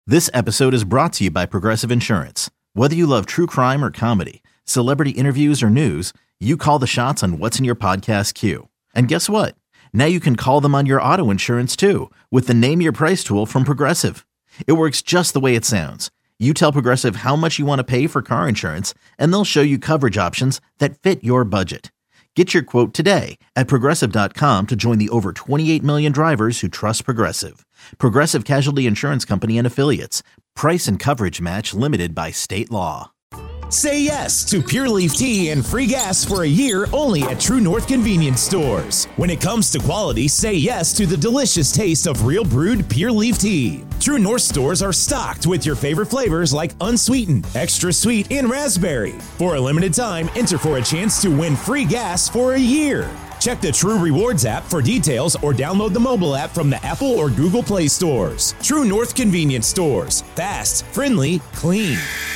This episode is brought to you by Progressive Insurance. Whether you love true crime or comedy, celebrity interviews or news, you call the shots on what's in your podcast queue. And guess what? Now you can call them on your auto insurance too with the Name Your Price tool from Progressive. It works just the way it sounds. You tell Progressive how much you want to pay for car insurance, and they'll show you coverage options that fit your budget. Get your quote today at Progressive.com to join the over 28 million drivers who trust Progressive. Progressive Casualty Insurance Company and Affiliates. Price and coverage match limited by state law. Say yes to Pure Leaf Tea and free gas for a year only at True North Convenience Stores. When it comes to quality, say yes to the delicious taste of real brewed Pure Leaf Tea. True North stores are stocked with your favorite flavors like unsweetened, extra sweet, and raspberry. For a limited time, enter for a chance to win free gas for a year. Check the True Rewards app for details or download the mobile app from the Apple or Google Play stores. True North Convenience Stores. Fast, friendly, clean.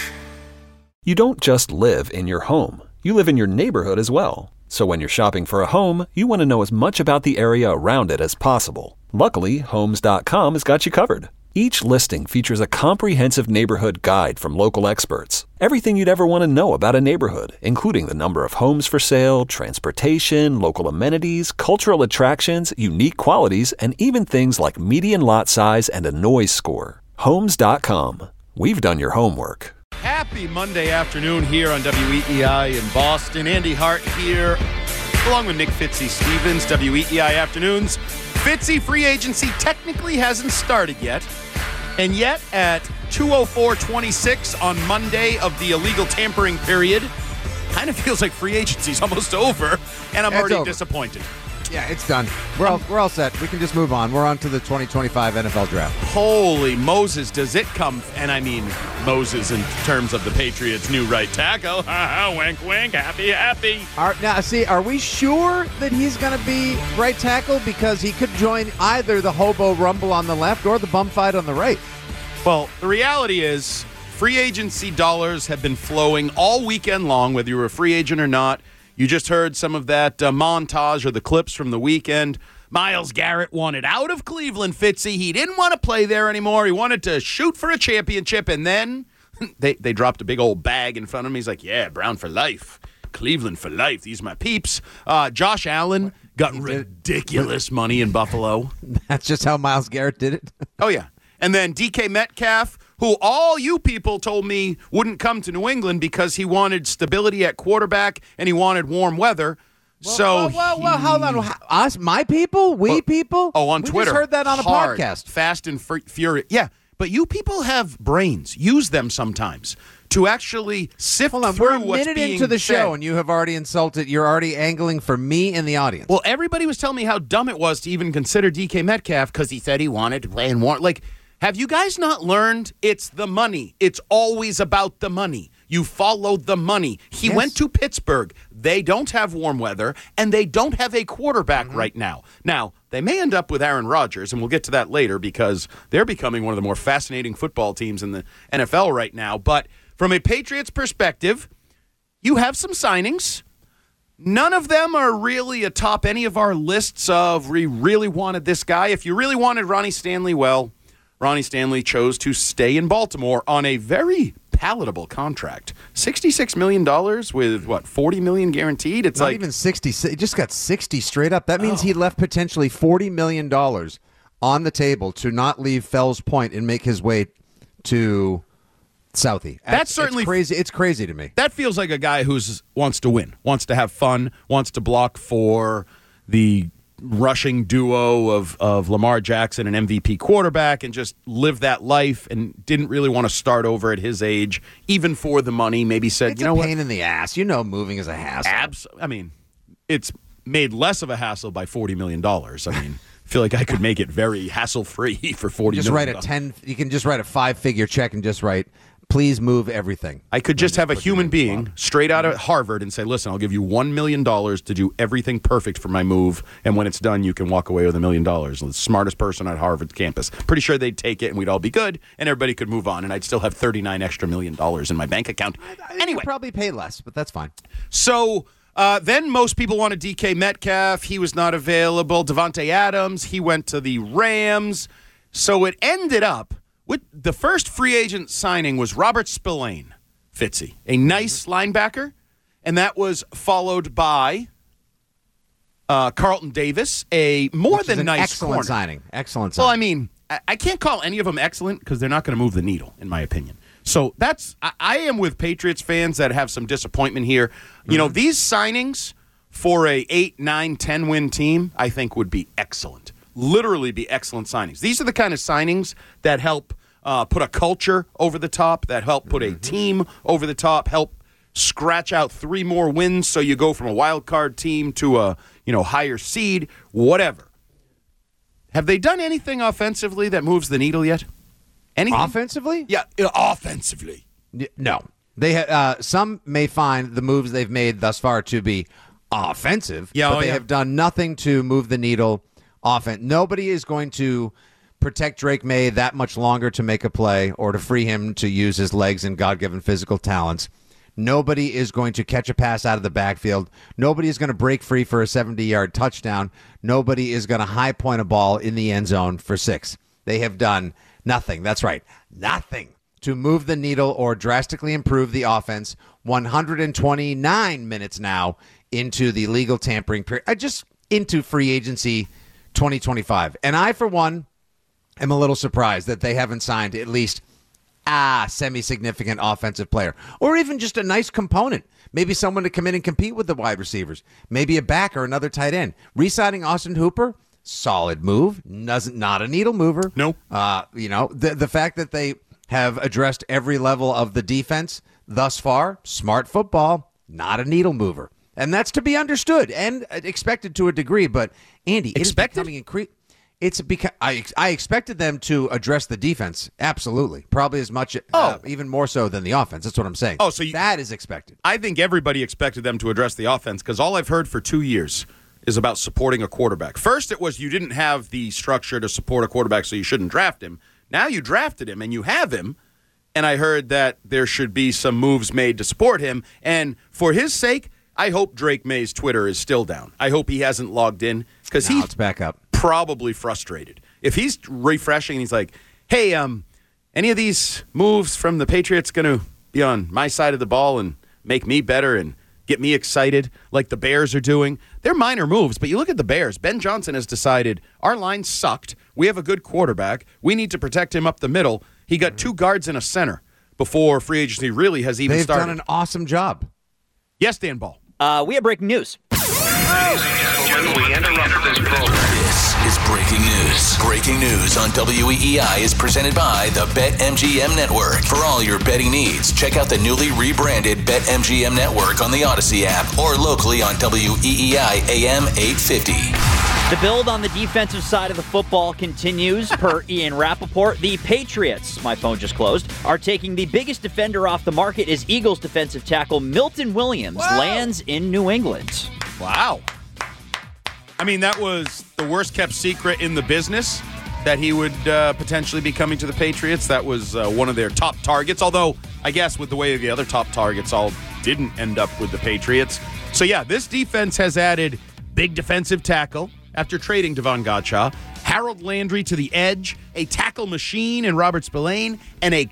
You don't just live in your home. You live in your neighborhood as well. So when you're shopping for a home, you want to know as much about the area around it as possible. Luckily, Homes.com has got you covered. Each listing features a comprehensive neighborhood guide from local experts. Everything you'd ever want to know about a neighborhood, including the number of homes for sale, transportation, local amenities, cultural attractions, unique qualities, and even things like median lot size and a noise score. Homes.com. We've done your homework. Happy Monday afternoon here on WEEI in Boston. Andy Hart here, along with Nick Fitzy-Stevens, WEEI Afternoons. Fitzy free agency technically hasn't started yet. And yet at 2:04:26 on Monday of the illegal tampering period, kind of feels like free agency's almost over, and I'm already disappointed. Yeah, it's done. We're all set. We can just move on. We're on to the 2025 NFL Draft. Holy Moses, does it come? And I mean Moses in terms of the Patriots' new right tackle. Wink, wink, happy, happy. Are we sure that he's going to be right tackle? Because he could join either the hobo rumble on the left or the bum fight on the right. Well, the reality is free agency dollars have been flowing all weekend long, whether you were a free agent or not. You just heard some of that montage or the clips from the weekend. Myles Garrett wanted out of Cleveland, Fitzy. He didn't want to play there anymore. He wanted to shoot for a championship, and then they dropped a big old bag in front of him. He's like, yeah, Brown for life. Cleveland for life. These are my peeps. Josh Allen got ridiculous money in Buffalo. That's just how Myles Garrett did it? Oh, yeah. And then DK Metcalf, who all you people told me wouldn't come to New England because he wanted stability at quarterback and he wanted warm weather. Well, hold on. Us, my people? People? Oh, on Twitter. We just heard that on a podcast. Fast and furious. Yeah, but you people have brains. Use them sometimes to actually sift through what's being said. We're a minute into the show, and you have already insulted. You're already angling for me in the audience. Well, everybody was telling me how dumb it was to even consider DK Metcalf because he said he wanted to play in warm. Like, have you guys not learned it's the money? It's always about the money. You follow the money. He went to Pittsburgh. They don't have warm weather, and they don't have a quarterback right now. Now, they may end up with Aaron Rodgers, and we'll get to that later because they're becoming one of the more fascinating football teams in the NFL right now. But from a Patriots perspective, you have some signings. None of them are really atop any of our lists of we really wanted this guy. If you really wanted Ronnie Stanley, well, Ronnie Stanley chose to stay in Baltimore on a very palatable contract. $66 million with, $40 million guaranteed? It's not like even 60. He just got 60 straight up. That means he left potentially $40 million on the table to not leave Fells Point and make his way to Southie. That's certainly crazy. It's crazy to me. That feels like a guy who wants to win, wants to have fun, wants to block for the rushing duo of Lamar Jackson and MVP quarterback and just live that life and didn't really want to start over at his age, even for the money. Maybe said, it's you know what? It's a pain in the ass. You know moving is a hassle. I mean, it's made less of a hassle by $40 million. I mean, I feel like I could make it very hassle-free for $40 million. You can just write a 5-figure check and just write, please move everything. I could just have a human being straight out of Harvard and say, listen, I'll give you $1 million to do everything perfect for my move, and when it's done, you can walk away with $1 million. The smartest person at Harvard's campus. Pretty sure they'd take it, and we'd all be good, and everybody could move on, and I'd still have $39 extra million in my bank account. Anyway. You'd probably pay less, but that's fine. So then most people wanted DK Metcalf. He was not available. Devontae Adams, he went to the Rams. So it ended up The first free agent signing was Robert Spillane, Fitzy, a nice linebacker, and that was followed by Carlton Davis, a more Which than is an nice excellent corner. signing. Excellent Well, signing. I mean, I can't call any of them excellent because they're not going to move the needle, in my opinion. So I am with Patriots fans that have some disappointment here. You know, these signings for a 8, 9, 10 win team, I think would be excellent. Literally be excellent signings. These are the kind of signings that help put a culture over the top, that help put a team over the top, help scratch out 3 more wins so you go from a wild card team to a higher seed, whatever. Have they done anything offensively that moves the needle yet? Anything? Offensively? Yeah, offensively. No. They some may find the moves they've made thus far to be offensive, but they have done nothing to move the needle offense. Nobody is going to protect Drake May that much longer to make a play or to free him to use his legs and God-given physical talents. Nobody is going to catch a pass out of the backfield. Nobody is going to break free for a 70-yard touchdown. Nobody is going to high point a ball in the end zone for 6. They have done nothing. That's right. Nothing to move the needle or drastically improve the offense. 129 minutes now into the legal tampering period. Just into free agency 2025. And I, for one, am a little surprised that they haven't signed at least semi-significant offensive player, or even just a nice component. Maybe someone to come in and compete with the wide receivers. Maybe a back or another tight end. Re-signing Austin Hooper, solid move. Not a needle mover. No. The fact that they have addressed every level of the defense thus far, smart football, not a needle mover. And that's to be understood and expected to a degree. But, Andy, it's becoming increasing. It's because I expected them to address the defense, absolutely, probably as much, even more so than the offense. That's what I'm saying. That is expected. I think everybody expected them to address the offense because all I've heard for 2 years is about supporting a quarterback. First, it was you didn't have the structure to support a quarterback, so you shouldn't draft him. Now you drafted him and you have him, and I heard that there should be some moves made to support him. And for his sake, I hope Drake May's Twitter is still down. I hope he hasn't logged in because it's back up. Probably frustrated. If he's refreshing and he's like, hey, any of these moves from the Patriots going to be on my side of the ball and make me better and get me excited like the Bears are doing? They're minor moves, but you look at the Bears. Ben Johnson has decided our line sucked. We have a good quarterback. We need to protect him up the middle. He got 2 guards and a center before free agency really has even started. They've done an awesome job. Yes, Dan Ball. We have breaking news. Ladies and gentlemen, we interrupt this program. This is breaking news. Breaking news on WEEI is presented by the BetMGM Network. For all your betting needs, check out the newly rebranded BetMGM Network on the Odyssey app or locally on WEEI AM 850. The build on the defensive side of the football continues. Per Ian Rappaport, the Patriots, my phone just closed, are taking the biggest defender off the market as Eagles defensive tackle Milton Williams lands in New England. Wow. I mean, that was the worst-kept secret in the business, that he would potentially be coming to the Patriots. That was one of their top targets, although I guess with the way the other top targets all didn't end up with the Patriots. So, yeah, this defense has added big defensive tackle after trading Devon Godchaux, Harold Landry to the edge, a tackle machine in Robert Spillane, and a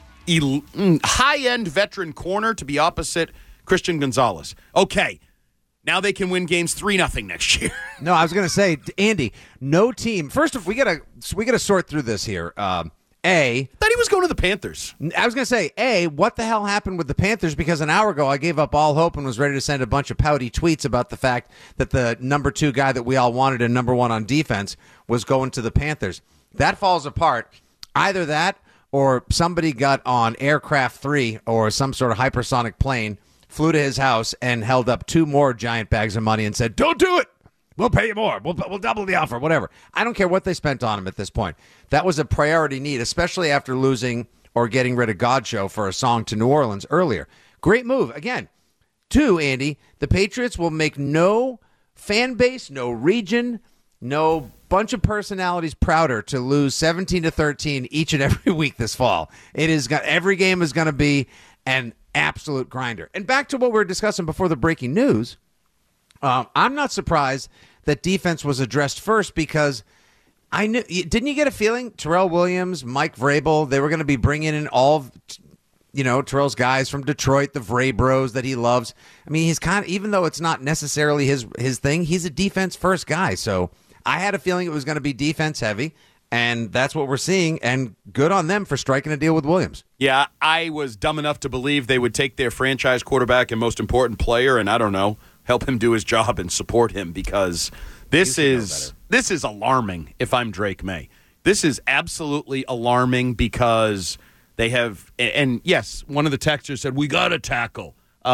high-end veteran corner to be opposite Christian Gonzalez. Okay. Now they can win games 3-0 next year. No, I was going to say, Andy, no team. First of all, we gotta sort through this here. Thought he was going to the Panthers. I was going to say, what the hell happened with the Panthers? Because an hour ago I gave up all hope and was ready to send a bunch of pouty tweets about the fact that the number 2 guy that we all wanted and number 1 on defense was going to the Panthers. That falls apart. Either that or somebody got on Aircraft 3 or some sort of hypersonic plane, flew to his house and held up 2 more giant bags of money and said, don't do it. We'll pay you more. We'll double the offer, whatever. I don't care what they spent on him at this point. That was a priority need, especially after losing or getting rid of Godchaux for a song to New Orleans earlier. Great move. Again, 2, Andy, the Patriots will make no fan base, no region, no bunch of personalities prouder to lose 17-13 each and every week this fall. Every game is going to be an absolute grinder. And back to what we were discussing before the breaking news, I'm not surprised that defense was addressed first because I knew. Didn't you get a feeling Terrell Williams, Mike Vrabel, they were going to be bringing in all of, Terrell's guys from Detroit, the Vrabros that he loves. I mean, he's kind of, even though it's not necessarily his thing, he's a defense first guy. So I had a feeling it was going to be defense heavy, and that's what we're seeing. And good on them for striking a deal with Williams. Yeah, I was dumb enough to believe they would take their franchise quarterback and most important player, and I don't know, help him do his job and support him, because this is alarming. If I'm Drake May, this is absolutely alarming because they have, and yes, one of the texters said we got to tackle.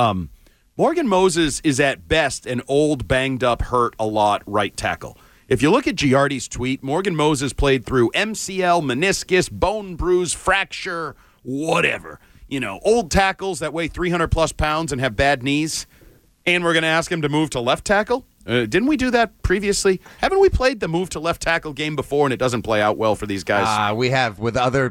Morgan Moses is at best an old, banged up, hurt a lot right tackle. If you look at Giardi's tweet, Morgan Moses played through MCL, meniscus, bone bruise, fracture, whatever. Old tackles that weigh 300-plus pounds and have bad knees, and we're going to ask him to move to left tackle? Didn't we do that previously? Haven't we played the move to left tackle game before, and it doesn't play out well for these guys? We have with other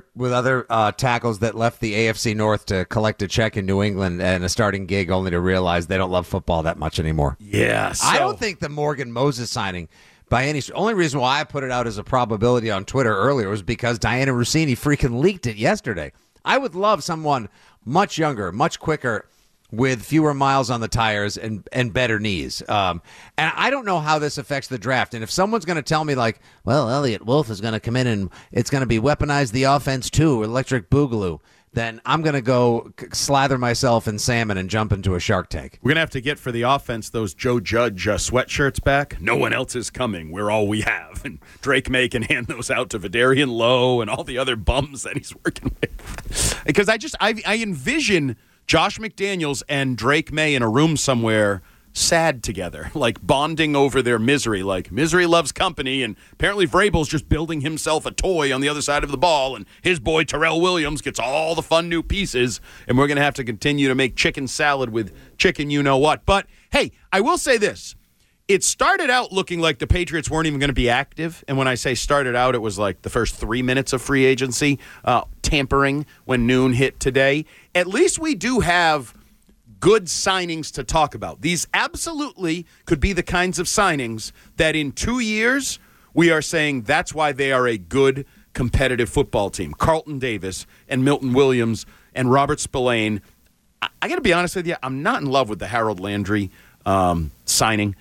tackles that left the AFC North to collect a check in New England and a starting gig, only to realize they don't love football that much anymore. Yeah, I don't think the Morgan Moses signing, by any only reason why I put it out as a probability on Twitter earlier was because Diana Rossini freaking leaked it yesterday. I would love someone much younger, much quicker, with fewer miles on the tires and better knees. And I don't know how this affects the draft. And if someone's going to tell me, like, well, Elliot Wolf is going to come in and it's going to be weaponize the offense too, electric boogaloo, then I'm going to go slather myself in salmon and jump into a shark tank. We're going to have to get for the offense those Joe Judge sweatshirts back. No one else is coming. We're all we have. And Drake May can hand those out to Vidarian Lowe and all the other bums that he's working with. Because I envision Josh McDaniels and Drake May in a room somewhere, sad together, like bonding over their misery, like misery loves company, and apparently Vrabel's just building himself a toy on the other side of the ball, and his boy Terrell Williams gets all the fun new pieces, and we're going to have to continue to make chicken salad with chicken you-know-what. But, hey, I will say this. It started out looking like the Patriots weren't even going to be active. And when I say started out, it was like the first 3 minutes of free agency, tampering when noon hit today. At least we do have good signings to talk about. These absolutely could be the kinds of signings that in 2 years we are saying that's why they are a good competitive football team. Carlton Davis and Milton Williams and Robert Spillane. I got to be honest with you, I'm not in love with the Harold Landry signing.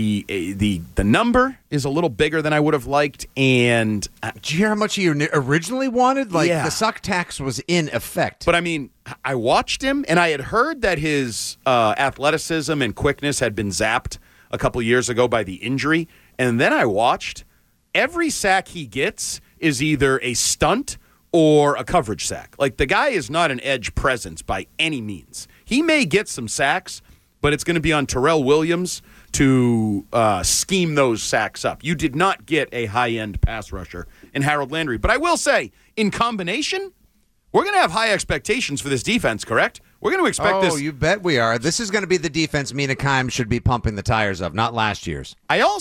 The number is a little bigger than I would have liked, and did you hear how much he originally wanted? The suck tax was in effect. But I mean, I watched him, and I had heard that his athleticism and quickness had been zapped a couple years ago by the injury, and then I watched. Every sack he gets is either a stunt or a coverage sack. Like, the guy is not an edge presence by any means. He may get some sacks, but it's going to be on Terrell Williams to scheme those sacks up. You did not get a high-end pass rusher in Harold Landry. But I will say, in combination, we're going to have high expectations for this defense, correct? We're going to expect this. Oh, you bet we are. This is going to be the defense Mina Kimes should be pumping the tires of, not last year's.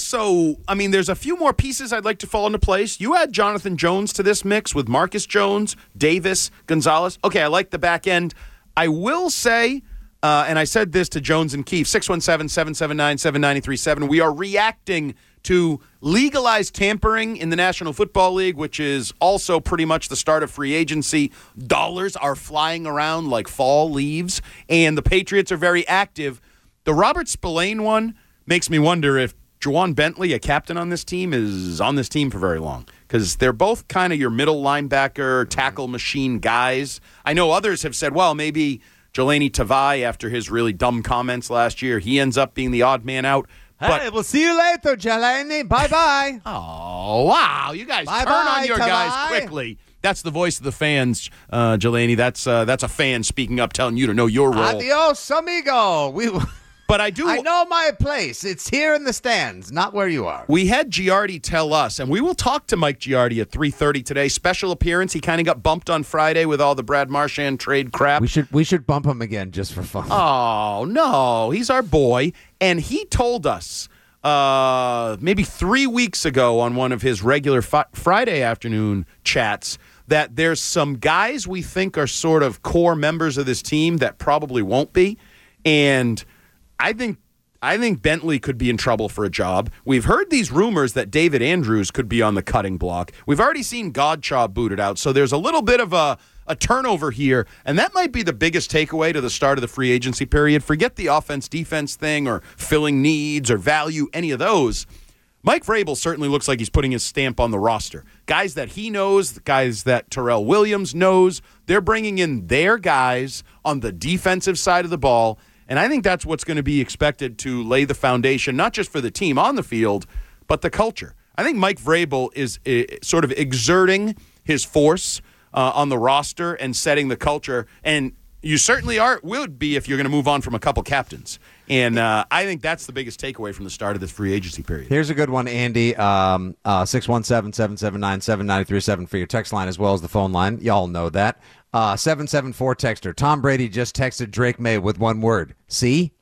There's a few more pieces I'd like to fall into place. You add Jonathan Jones to this mix with Marcus Jones, Davis, Gonzalez. Okay, I like the back end. I will say, and I said this to Jones and Keefe, 617-779-7937. We are reacting to legalized tampering in the National Football League, which is also pretty much the start of free agency. Dollars are flying around like fall leaves, and the Patriots are very active. The Robert Spillane one makes me wonder if Juwan Bentley, a captain on this team, is on this team for very long, because they're both kind of your middle linebacker, tackle machine guys. I know others have said, well, maybe Jelani Tavai, after his really dumb comments last year, he ends up being the odd man out. Hey, we'll see you later, Jelani. Bye-bye. Oh, wow. You guys turn on your guys quickly. That's the voice of the fans, Jelani. That's a fan speaking up, telling you to know your role. Adios, amigo. But I know my place. It's here in the stands, not where you are. We had Giardi tell us, and we will talk to Mike Giardi at 3:30 today. Special appearance. He kind of got bumped on Friday with all the Brad Marchand trade crap. We should bump him again just for fun. Oh, no. He's our boy. And he told us maybe 3 weeks ago on one of his regular Friday afternoon chats that there's some guys we think are sort of core members of this team that probably won't be. And I think I think Bentley could be in trouble for a job. We've heard these rumors that David Andrews could be on the cutting block. We've already seen Godchaux booted out, so there's a little bit of a turnover here, and that might be the biggest takeaway to the start of the free agency period. Forget the offense-defense thing or filling needs or value, any of those. Mike Vrabel certainly looks like he's putting his stamp on the roster. Guys that he knows, guys that Terrell Williams knows, they're bringing in their guys on the defensive side of the ball, and I think that's what's going to be expected to lay the foundation, not just for the team on the field, but the culture. I think Mike Vrabel is sort of exerting his force on the roster and setting the culture, and you certainly would be if you're going to move on from a couple captains. And I think that's the biggest takeaway from the start of this free agency period. Here's a good one, Andy. 617-779-7937 for your text line as well as the phone line. Y'all know that. 774 texter. Tom Brady just texted Drake May with one word. See?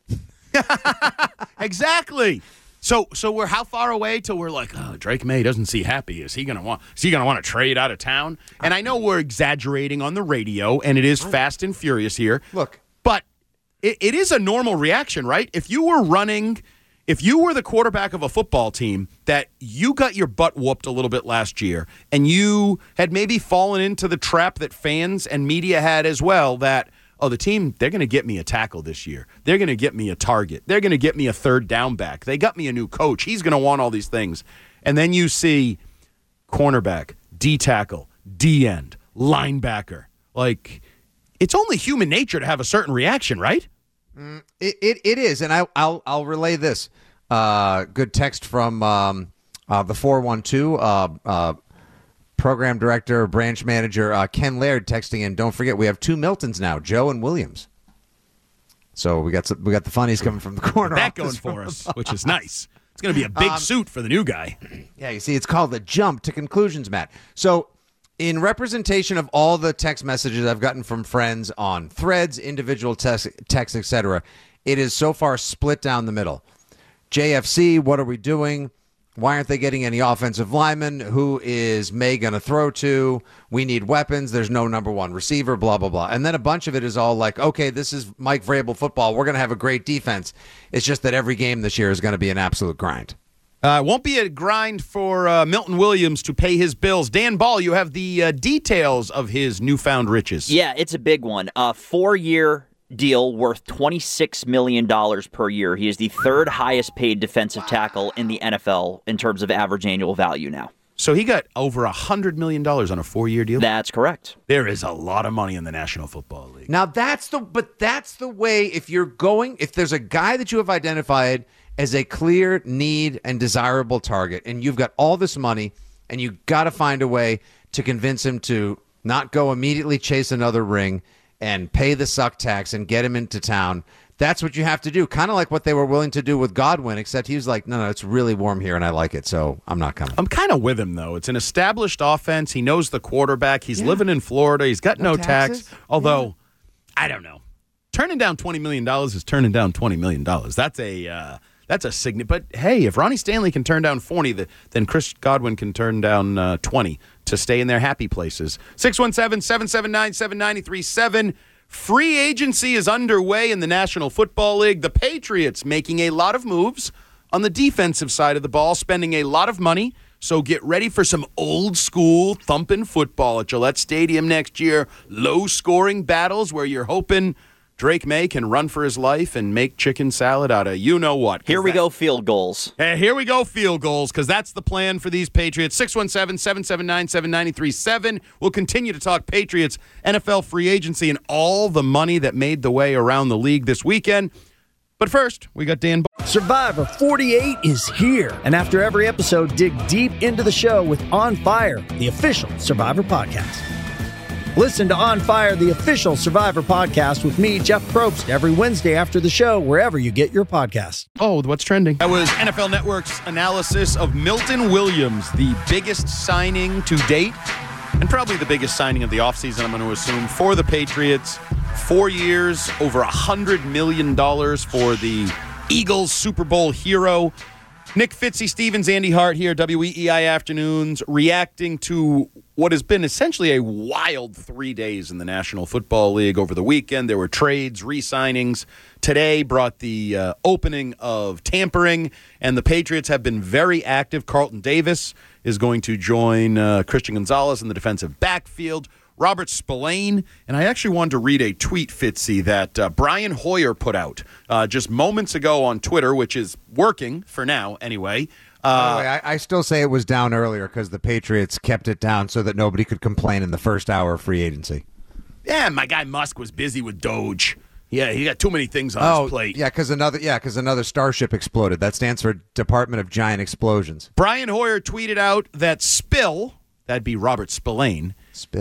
Exactly. So we're how far away till we're like, oh, Drake May doesn't seem happy. Is he gonna want to trade out of town? And I know we're exaggerating on the radio, and it is fast and furious here. Look, but it is a normal reaction, right? If you were the quarterback of a football team that you got your butt whooped a little bit last year, and you had maybe fallen into the trap that fans and media had as well, that the team, they're going to get me a tackle this year. They're going to get me a target. They're going to get me a third down back. They got me a new coach. He's going to want all these things. And then you see cornerback, D-tackle, D-end, linebacker. Like, it's only human nature to have a certain reaction, right? It is, and I'll relay this. Good text from the 412 program director, branch manager Ken Laird texting in. Don't forget, we have two Miltons now, Joe and Williams. So we got the funnies coming from the corner. That going for us, which is nice. It's going to be a big suit for the new guy. Yeah, you see, it's called the jump to conclusions, Matt. So in representation of all the text messages I've gotten from friends on threads, individual texts, etc., it is so far split down the middle. JFC, what are we doing? Why aren't they getting any offensive linemen? Who is May going to throw to? We need weapons. There's no number one receiver, blah, blah, blah. And then a bunch of it is all like, okay, this is Mike Vrabel football. We're going to have a great defense. It's just that every game this year is going to be an absolute grind. Won't be a grind for Milton Williams to pay his bills. Dan Ball, you have the details of his newfound riches. Yeah, it's a big one. 4-year deal worth $26 million per year. He is the third highest paid defensive tackle in the NFL in terms of average annual value now. So he got over $100 million on a 4-year deal? That's correct. There is a lot of money in the National Football League. Now, that's the way, if there's a guy that you have identified as a clear need and desirable target, and you've got all this money, and you got to find a way to convince him to not go immediately chase another ring and pay the suck tax and get him into town. That's what you have to do. Kind of like what they were willing to do with Godwin, except he was like, no, it's really warm here and I like it, so I'm not coming. I'm kind of with him, though. It's an established offense. He knows the quarterback. He's living in Florida. He's got no tax. Although, I don't know. Turning down $20 million is turning down $20 million. That's a significant. But, hey, if Ronnie Stanley can turn down 40, then Chris Godwin can turn down 20 to stay in their happy places. 617-779-7937. Free agency is underway in the National Football League. The Patriots making a lot of moves on the defensive side of the ball, spending a lot of money. So get ready for some old-school thumping football at Gillette Stadium next year. Low-scoring battles where you're hoping Drake May can run for his life and make chicken salad out of you-know-what. Here we go, field goals. Here we go, field goals, because that's the plan for these Patriots. 617-779-7937. We'll continue to talk Patriots, NFL free agency, and all the money that made the way around the league this weekend. But first, we got Dan. Survivor 48 is here. And after every episode, dig deep into the show with On Fire, the official Survivor podcast. Listen to On Fire, the official Survivor podcast with me, Jeff Probst, every Wednesday after the show, wherever you get your podcasts. Oh, what's trending? That was NFL Network's analysis of Milton Williams, the biggest signing to date, and probably the biggest signing of the offseason, I'm going to assume, for the Patriots. 4 years, over $100 million for the Eagles Super Bowl hero. Nick Fitzy, Stevens, Andy Hart here, WEEI Afternoons, reacting to what has been essentially a wild 3 days in the National Football League over the weekend. There were trades, re-signings. Today brought the opening of tampering, and the Patriots have been very active. Carlton Davis is going to join Christian Gonzalez in the defensive backfield. Robert Spillane, and I actually wanted to read a tweet, Fitzy, that Brian Hoyer put out just moments ago on Twitter, which is working for now anyway. By the way, I still say it was down earlier because the Patriots kept it down so that nobody could complain in the first hour of free agency. Yeah, my guy Musk was busy with Doge. Yeah, he got too many things on his plate. Yeah, because another Starship exploded. That stands for Department of Giant Explosions. Brian Hoyer tweeted out that Spill, that'd be Robert Spillane,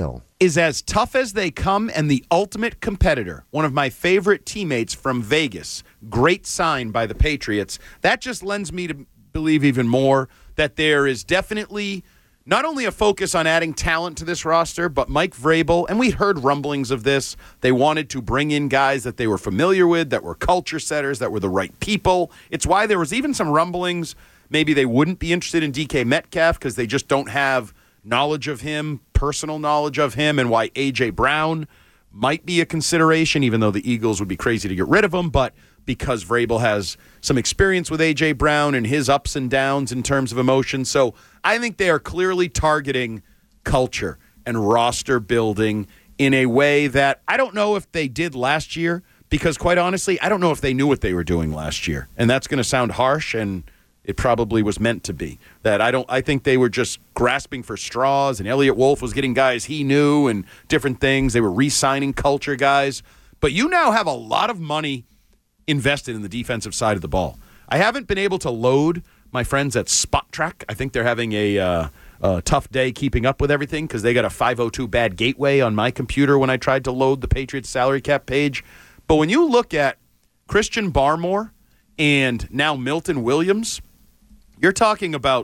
is as tough as they come and the ultimate competitor. One of my favorite teammates from Vegas. Great sign by the Patriots. That just lends me to believe even more that there is definitely not only a focus on adding talent to this roster, but Mike Vrabel, and we heard rumblings of this, they wanted to bring in guys that they were familiar with, that were culture setters, that were the right people. It's why there was even some rumblings maybe they wouldn't be interested in DK Metcalf because they just don't have knowledge of him, personal knowledge of him, and why A.J. Brown might be a consideration, even though the Eagles would be crazy to get rid of him, but because Vrabel has some experience with A.J. Brown and his ups and downs in terms of emotion. So I think they are clearly targeting culture and roster building in a way that I don't know if they did last year, because quite honestly, I don't know if they knew what they were doing last year. And that's going to sound harsh, and it probably was meant to be. I think they were just grasping for straws, and Elliott Wolf was getting guys he knew and different things. They were re-signing culture guys. But you now have a lot of money invested in the defensive side of the ball. I haven't been able to load my friends at Spot Track. I think they're having a tough day keeping up with everything because they got a 502 bad gateway on my computer when I tried to load the Patriots salary cap page. But when you look at Christian Barmore and now Milton Williams, you're talking about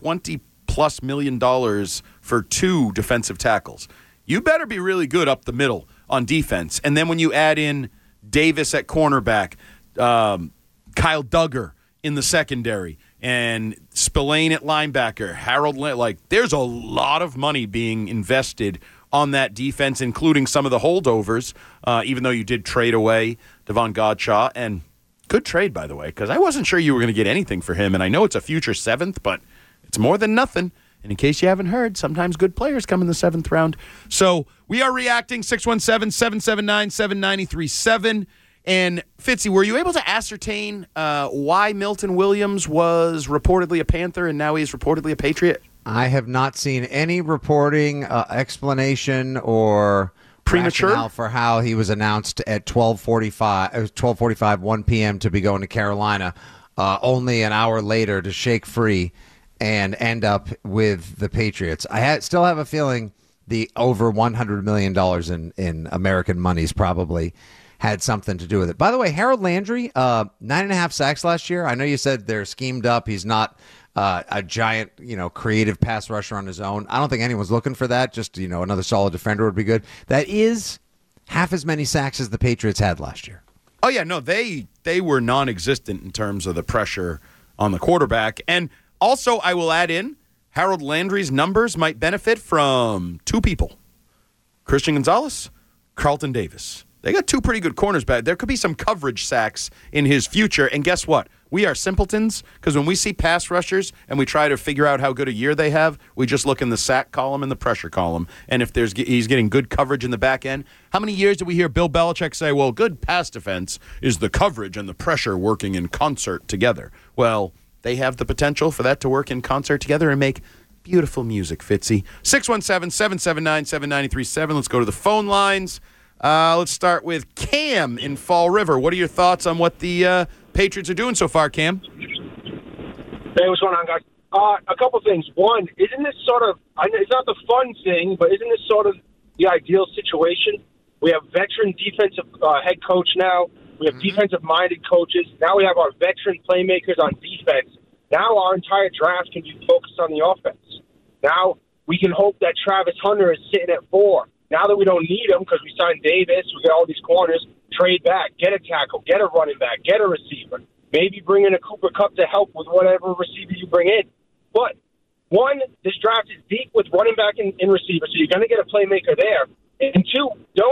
$20+ million for 2 defensive tackles. You better be really good up the middle on defense. And then when you add in Davis at cornerback, Kyle Duggar in the secondary, and Spillane at linebacker, Harold, there's a lot of money being invested on that defense, including some of the holdovers, even though you did trade away Devon Godshaw. And good trade, by the way, because I wasn't sure you were going to get anything for him. And I know it's a future 7th, but it's more than nothing. And in case you haven't heard, sometimes good players come in the 7th round. So we are reacting, 617-779-7937. And Fitzy, were you able to ascertain why Milton Williams was reportedly a Panther and now he's reportedly a Patriot? I have not seen any reporting, explanation, or premature for how he was announced at 12:45, 1 p.m. to be going to Carolina, only an hour later to shake free and end up with the Patriots. I still have a feeling the over $100 million in American monies probably had something to do with it. By the way, Harold Landry, 9.5 sacks last year. I know you said they're schemed up. He's not a giant, creative pass rusher on his own. I don't think anyone's looking for that. Just, another solid defender would be good. That is half as many sacks as the Patriots had last year. Oh, yeah, no, they were non-existent in terms of the pressure on the quarterback. And also, I will add in, Harold Landry's numbers might benefit from 2 people. Christian Gonzalez, Carlton Davis. They got 2 pretty good corners back. There could be some coverage sacks in his future. And guess what? We are simpletons because when we see pass rushers and we try to figure out how good a year they have, we just look in the sack column and the pressure column. And if he's getting good coverage in the back end, how many years did we hear Bill Belichick say, well, good pass defense is the coverage and the pressure working in concert together? Well, they have the potential for that to work in concert together and make beautiful music, Fitzy. 617-779-7937. Let's go to the phone lines. Let's start with Cam in Fall River. What are your thoughts on what the Patriots are doing so far, Cam? Hey, what's going on, guys? A couple things. One, isn't this sort of, it's not the fun thing, but isn't this sort of the ideal situation? We have veteran defensive head coach now. We have defensive-minded coaches. Now we have our veteran playmakers on defense. Now our entire draft can be focused on the offense. Now we can hope that Travis Hunter is sitting at 4. Now that we don't need him because we signed Davis, we got all these corners, trade back, get a tackle, get a running back, get a receiver. Maybe bring in a Cooper Kupp to help with whatever receiver you bring in. But, one, this draft is deep with running back and receiver, so you're going to get a playmaker there. And two,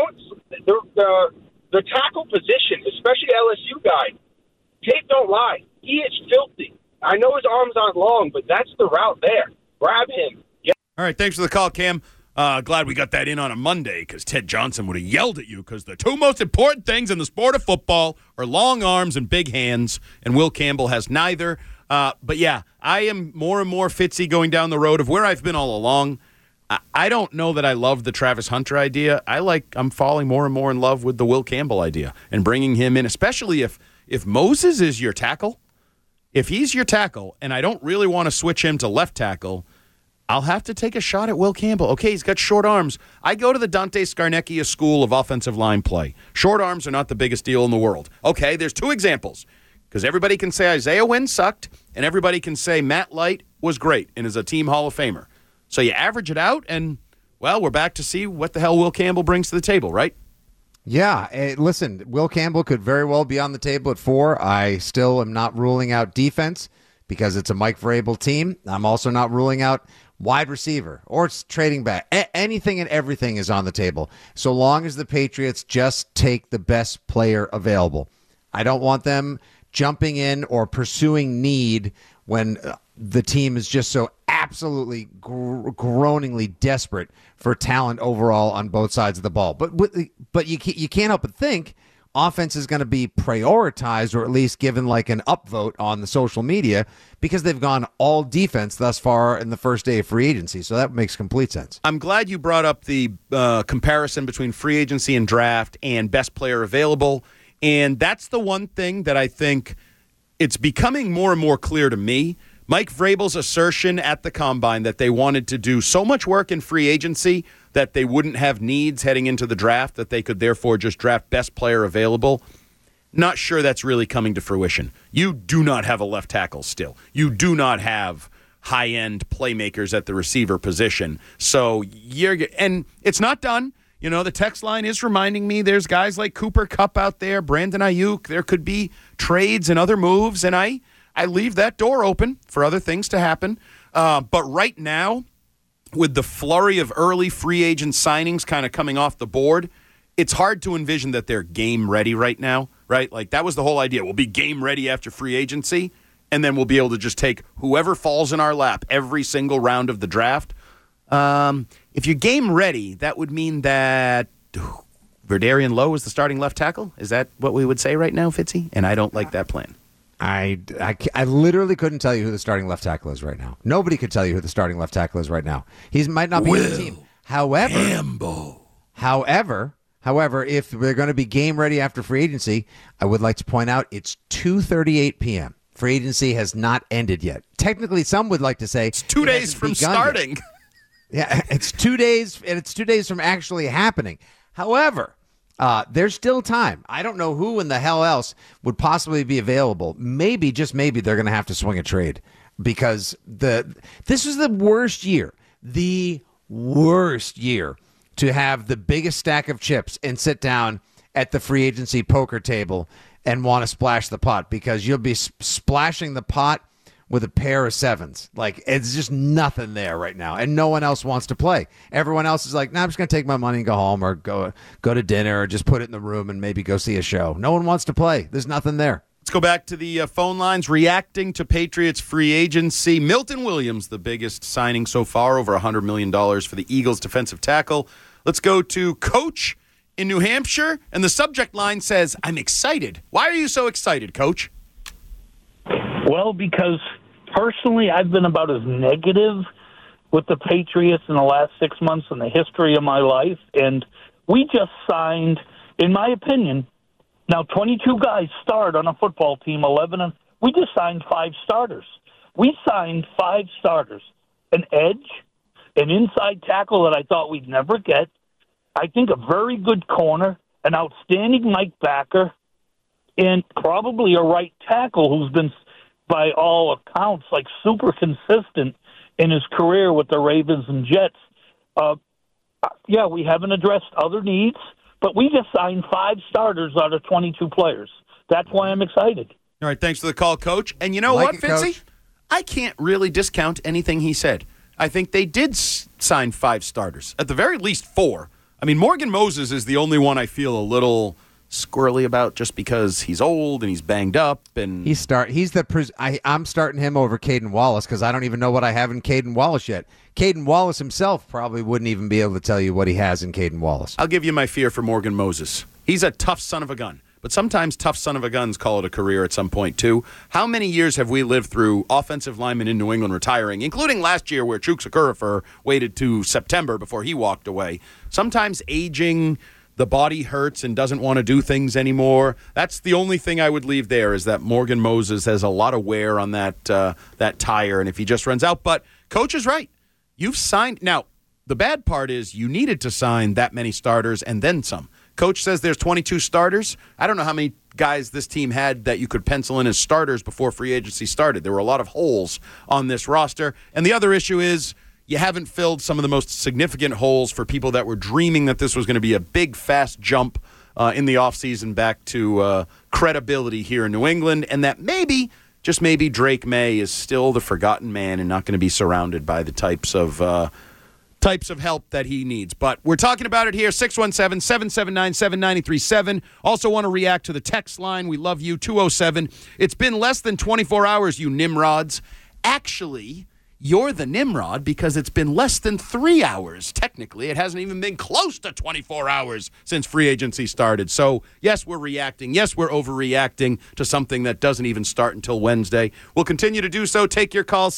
the tackle position, especially LSU guy, tape don't lie. He is filthy. I know his arms aren't long, but that's the route there. Grab him. Yeah. All right, thanks for the call, Cam. Glad we got that in on a Monday because Ted Johnson would have yelled at you because the two most important things in the sport of football are long arms and big hands, and Will Campbell has neither. But, yeah, I am more and more Fitzy going down the road of where I've been all along. I don't know that I love the Travis Hunter idea. I'm falling more and more in love with the Will Campbell idea and bringing him in, especially if Moses is your tackle. If he's your tackle, and I don't really want to switch him to left tackle, I'll have to take a shot at Will Campbell. Okay, he's got short arms. I go to the Dante Scarnecchia School of Offensive Line Play. Short arms are not the biggest deal in the world. Okay, there's two examples. Because everybody can say Isaiah Wynn sucked, and everybody can say Matt Light was great and is a team Hall of Famer. So you average it out, and, well, we're back to see what the hell Will Campbell brings to the table, right? Yeah, listen, Will Campbell could very well be on the table at 4. I still am not ruling out defense because it's a Mike Vrabel team. I'm also not ruling out wide receiver or it's trading back. Anything and everything is on the table, so long as the Patriots just take the best player available. I don't want them jumping in or pursuing need when the team is just so absolutely groaningly desperate for talent overall on both sides of the ball. But you can't help but think offense is going to be prioritized, or at least given like an upvote on the social media, because they've gone all defense thus far in the first day of free agency. So that makes complete sense. I'm glad you brought up the comparison between free agency and draft and best player available. And that's the one thing that I think it's becoming more and more clear to me. Mike Vrabel's assertion at the Combine that they wanted to do so much work in free agency that they wouldn't have needs heading into the draft, that they could therefore just draft best player available. Not sure that's really coming to fruition. You do not have a left tackle still. You do not have high-end playmakers at the receiver position. So and it's not done. You know, the text line is reminding me there's guys like Cooper Kupp out there, Brandon Ayuk. There could be trades and other moves, and I leave that door open for other things to happen. But right now, with the flurry of early free agent signings kind of coming off the board, it's hard to envision that they're game ready right now, right? Like, that was the whole idea. We'll be game ready after free agency, and then we'll be able to just take whoever falls in our lap every single round of the draft. If you're game ready, that would mean that Verdarian Lowe is the starting left tackle? Is that what we would say right now, Fitzy? And I don't like that plan. I literally couldn't tell you who the starting left tackle is right now. Nobody could tell you who the starting left tackle is right now. He might not be on the team. However, if we're going to be game ready after free agency, I would like to point out it's 2:38 p.m. Free agency has not ended yet. Technically, some would like to say it's 2 days from starting. Yeah, it's 2 days, and it's 2 days from actually happening. However, there's still time. I don't know who in the hell else would possibly be available. Maybe, just maybe, they're going to have to swing a trade because this is the worst year to have the biggest stack of chips and sit down at the free agency poker table and want to splash the pot, because you'll be splashing the pot with a pair of sevens. Like, it's just nothing there right now, and no one else wants to play. Everyone else is like, nah, I'm just going to take my money and go home, or go to dinner, or just put it in the room and maybe go see a show. No one wants to play. There's nothing there. Let's go back to the phone lines. Reacting to Patriots free agency, Milton Williams, the biggest signing so far, over $100 million for the Eagles defensive tackle. Let's go to Coach in New Hampshire, and the subject line says, I'm excited. Why are you so excited, Coach? Well, because personally, I've been about as negative with the Patriots in the last 6 months in the history of my life. And we just signed, in my opinion, now 22 guys start on a football team, 11, and we just signed 5 starters. We signed 5 starters, an edge, an inside tackle that I thought we'd never get, I think a very good corner, an outstanding Mike Backer, and probably a right tackle who's been, by all accounts, like super consistent in his career with the Ravens and Jets. Yeah, we haven't addressed other needs, but we just signed 5 starters out of 22 players. That's why I'm excited. All right, thanks for the call, Coach. And you know what, Fitzy? Coach. I can't really discount anything he said. I think they did sign 5 starters, at the very least 4. I mean, Morgan Moses is the only one I feel a little squirrely about just because he's old and he's banged up. And I'm starting him over Caden Wallace because I don't even know what I have in Caden Wallace yet. Caden Wallace himself probably wouldn't even be able to tell you what he has in Caden Wallace. I'll give you my fear for Morgan Moses. He's a tough son of a gun. But sometimes tough son of a guns call it a career at some point, too. How many years have we lived through offensive linemen in New England retiring, including last year where Chuks Okorafor waited to September before he walked away? Sometimes aging, the body hurts and doesn't want to do things anymore. That's the only thing I would leave there is that Morgan Moses has a lot of wear on that tire, and if he just runs out. But Coach is right. You've signed. Now, the bad part is you needed to sign that many starters and then some. Coach says there's 22 starters. I don't know how many guys this team had that you could pencil in as starters before free agency started. There were a lot of holes on this roster. And the other issue is you haven't filled some of the most significant holes for people that were dreaming that this was going to be a big, fast jump in the offseason back to credibility here in New England, and that maybe, just maybe, Drake May is still the forgotten man and not going to be surrounded by the types of help that he needs. But we're talking about it here, 617-779-7937. Also want to react to the text line. We love you, 207. It's been less than 24 hours, you Nimrods. Actually, you're the Nimrod because it's been less than 3 hours. Technically, it hasn't even been close to 24 hours since free agency started. So, yes, we're reacting. Yes, we're overreacting to something that doesn't even start until Wednesday. We'll continue to do so. Take your call,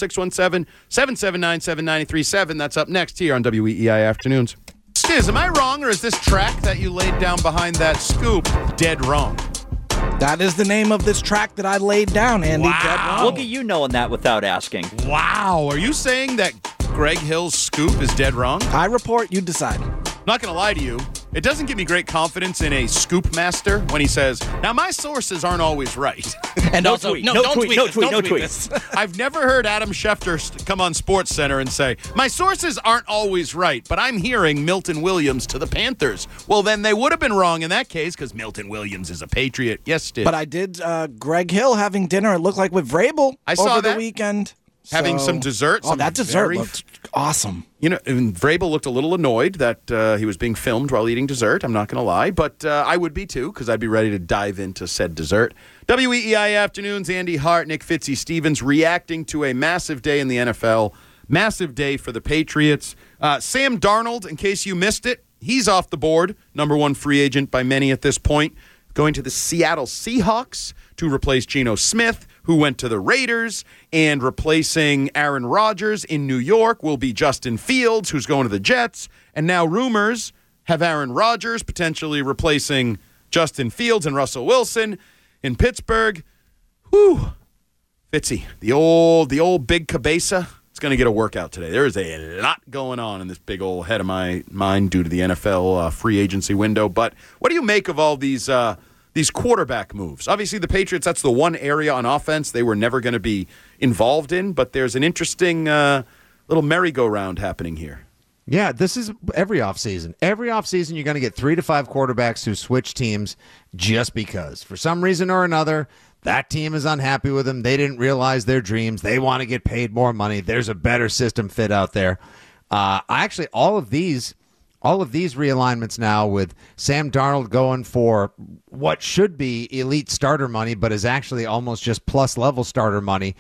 617-779-7937. That's up next here on WEEI Afternoons. Stiz, am I wrong, or is this track that you laid down behind that scoop dead wrong? That is the name of this track that I laid down, Andy. Wow. Dead wrong. Look at you knowing that without asking. Wow. Are you saying that Greg Hill's scoop is dead wrong? I report, you decide. Not going to lie to you. It doesn't give me great confidence in a scoop master when he says, now my sources aren't always right. And No also, tweet. no, No don't tweet. tweet No this. tweet. Don't No tweet tweet. this. I've never heard Adam Schefter come on Sports Center and say, my sources aren't always right, but I'm hearing Milton Williams to the Panthers. Well, then they would have been wrong in that case because Milton Williams is a Patriot. Yes, Steve. But I did Greg Hill having dinner, it looked like with Vrabel I saw over that. the weekend. Having some dessert. Oh, that dessert looked awesome. You know, and Vrabel looked a little annoyed that he was being filmed while eating dessert. I'm not going to lie, but I would be too because I'd be ready to dive into said dessert. WEEI Afternoons, Andy Hart, Nick Fitzy Stevens reacting to a massive day in the NFL, massive day for the Patriots. Sam Darnold, in case you missed it, he's off the board, number 1 free agent by many at this point, going to the Seattle Seahawks to replace Geno Smith, who went to the Raiders, and replacing Aaron Rodgers in New York will be Justin Fields, who's going to the Jets. And now rumors have Aaron Rodgers potentially replacing Justin Fields and Russell Wilson in Pittsburgh. Whew. Fitzy, the old big cabeza, is going to get a workout today. There is a lot going on in this big old head of my mind due to the NFL free agency window. But what do you make of all these quarterback moves? Obviously, the Patriots, that's the one area on offense they were never going to be involved in, but there's an interesting little merry-go-round happening here. Yeah, this is every offseason. Every offseason, you're going to get 3 to 5 quarterbacks who switch teams just because. For some reason or another, that team is unhappy with them. They didn't realize their dreams. They want to get paid more money. There's a better system fit out there. Actually, all of these realignments now with Sam Darnold going for what should be elite starter money, but is actually almost just plus level starter money,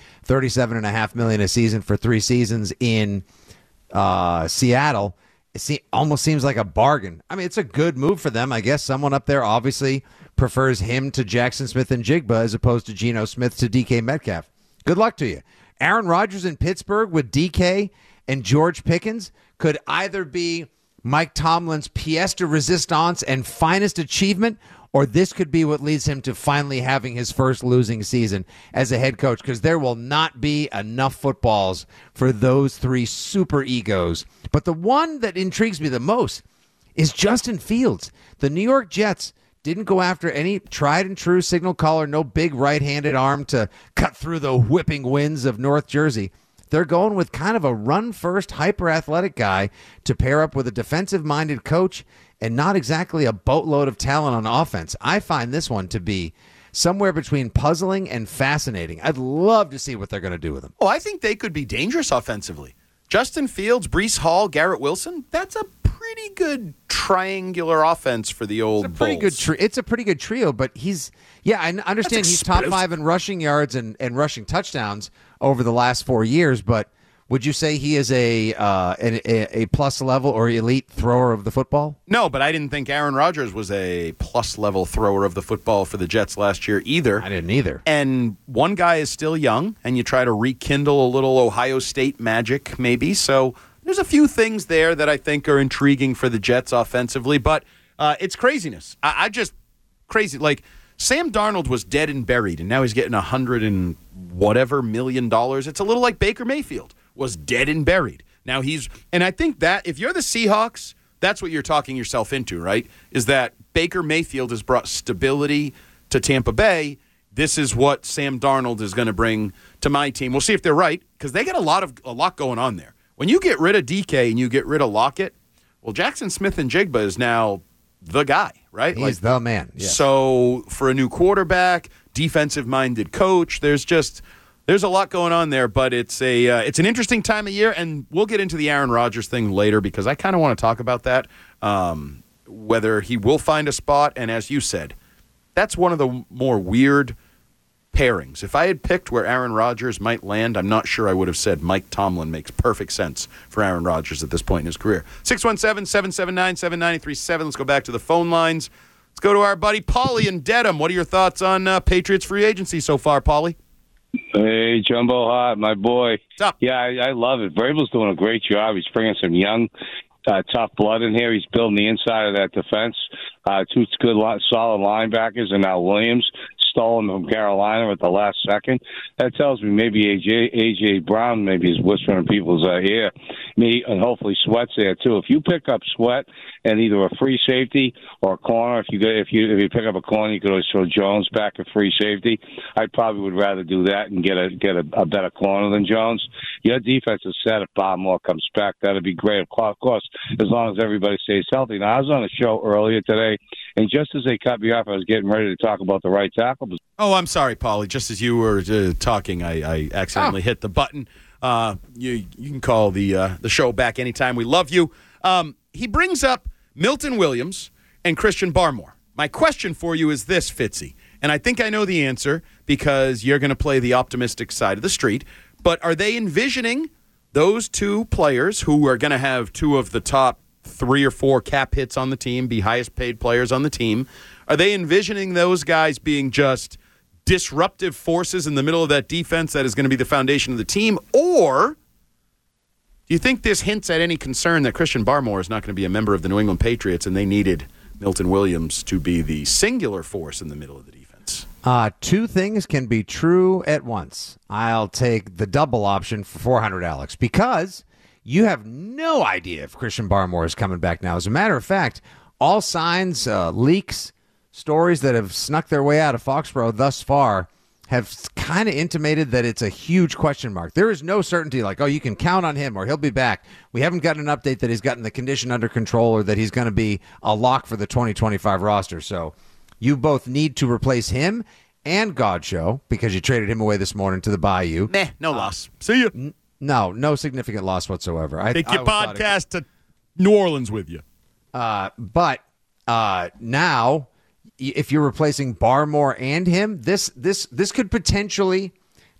$37.5 million a season for 3 seasons in Seattle. It almost seems like a bargain. I mean, it's a good move for them. I guess someone up there obviously prefers him to Jackson Smith and Jigba as opposed to Geno Smith to DK Metcalf. Good luck to you. Aaron Rodgers in Pittsburgh with DK and George Pickens could either be Mike Tomlin's pièce de résistance and finest achievement, or this could be what leads him to finally having his first losing season as a head coach, because there will not be enough footballs for those 3 super egos. But the one that intrigues me the most is Justin Fields. The New York Jets didn't go after any tried and true signal caller, no big right-handed arm to cut through the whipping winds of North Jersey. They're going with kind of a run-first, hyper-athletic guy to pair up with a defensive-minded coach and not exactly a boatload of talent on offense. I find this one to be somewhere between puzzling and fascinating. I'd love to see what they're going to do with him. Oh, I think they could be dangerous offensively. Justin Fields, Breece Hall, Garrett Wilson, that's a pretty good triangular offense for the old Bulls. It's a pretty good trio, but I understand he's top 5 in rushing yards and rushing touchdowns over the last 4 years, but would you say he is a plus level or elite thrower of the football? No, but I didn't think Aaron Rodgers was a plus level thrower of the football for the Jets last year either. I didn't either. And one guy is still young, and you try to rekindle a little Ohio State magic maybe. So there's a few things there that I think are intriguing for the Jets offensively, but it's craziness. I just crazy. Like Sam Darnold was dead and buried, and now he's getting $100 and whatever million. It's a little like Baker Mayfield was dead and buried. Now and I think that if you're the Seahawks, that's what you're talking yourself into, right? Is that Baker Mayfield has brought stability to Tampa Bay. This is what Sam Darnold is going to bring to my team. We'll see if they're right, because they got a lot going on there. When you get rid of DK and you get rid of Lockett, well, Jackson Smith-Njigba is now the guy, right? He's the man. Yes. So for a new quarterback, defensive-minded coach, there's a lot going on there, but it's an interesting time of year, and we'll get into the Aaron Rodgers thing later because I kind of want to talk about that, whether he will find a spot. And as you said, that's one of the more weird pairings. If I had picked where Aaron Rodgers might land, I'm not sure I would have said Mike Tomlin makes perfect sense for Aaron Rodgers at this point in his career. 617-779-7937. Let's go back to the phone lines. Let's go to our buddy Paulie in Dedham. What are your thoughts on Patriots free agency so far, Paulie? Hey, Jumbo Hot, my boy. What's up? Yeah, I love it. Vrabel's doing a great job. He's bringing some young, tough blood in here. He's building the inside of that defense. Two good, solid linebackers, and now Williams stolen from Carolina at the last second. That tells me maybe A.J. Brown maybe is whispering in people's ear. Me, and hopefully Sweat's there too. If you pick up Sweat and either a free safety or a corner, if you pick up a corner, you could always throw Jones back at free safety. I probably would rather do that and get a better corner than Jones. Your defense is set if Barmore comes back. That'd be great. Of course, as long as everybody stays healthy. Now, I was on a show earlier today, and just as they cut me off, I was getting ready to talk about the right tackle. Oh, I'm sorry, Paulie. Just as you were talking, I accidentally hit the button. You can call the show back anytime. We love you. He brings up Milton Williams and Christian Barmore. My question for you is this, Fitzy, and I think I know the answer because you're going to play the optimistic side of the street, but are they envisioning those two players who are going to have two of the top 3 or 4 cap hits on the team, be highest paid players on the team? Are they envisioning those guys being just disruptive forces in the middle of that defense that is going to be the foundation of the team? Or do you think this hints at any concern that Christian Barmore is not going to be a member of the New England Patriots and they needed Milton Williams to be the singular force in the middle of the defense? Two things can be true at once. I'll take the double option for $400, Alex, because you have no idea if Christian Barmore is coming back now. As a matter of fact, all signs, leaks, stories that have snuck their way out of Foxborough thus far have kind of intimated that it's a huge question mark. There is no certainty like, oh, you can count on him or he'll be back. We haven't gotten an update that he's gotten the condition under control or that he's going to be a lock for the 2025 roster. So you both need to replace him and Godchaux because you traded him away this morning to the Bayou. No loss. See you. No significant loss whatsoever. Take your podcast to New Orleans with you. But now, if you're replacing Barmore and him, this could potentially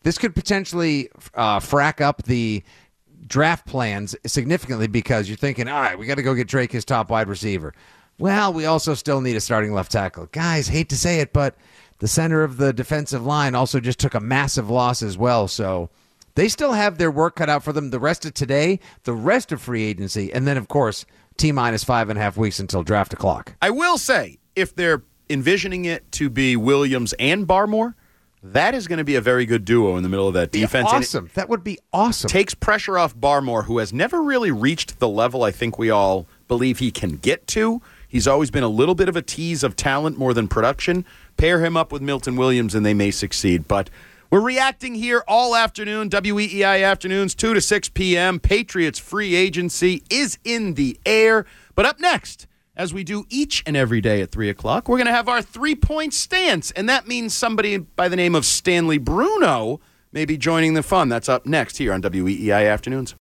frack up the draft plans significantly because you're thinking, all right, we got to go get Drake his top wide receiver. Well, we also still need a starting left tackle. Guys, hate to say it, but the center of the defensive line also just took a massive loss as well. So they still have their work cut out for them the rest of today, the rest of free agency, and then, of course, T-minus 5.5 weeks until draft o'clock. I will say, if they're envisioning it to be Williams and Barmore, that is going to be a very good duo in the middle of that defense. Awesome. That would be awesome. Takes pressure off Barmore, who has never really reached the level I think we all believe he can get to. He's always been a little bit of a tease of talent more than production. Pair him up with Milton Williams, and they may succeed. But we're reacting here all afternoon, WEEI afternoons, 2 to 6 p.m. Patriots free agency is in the air. But up next, as we do each and every day at 3 o'clock, we're going to have our 3-point stance. And that means somebody by the name of Stanley Bruno may be joining the fun. That's up next here on WEEI Afternoons.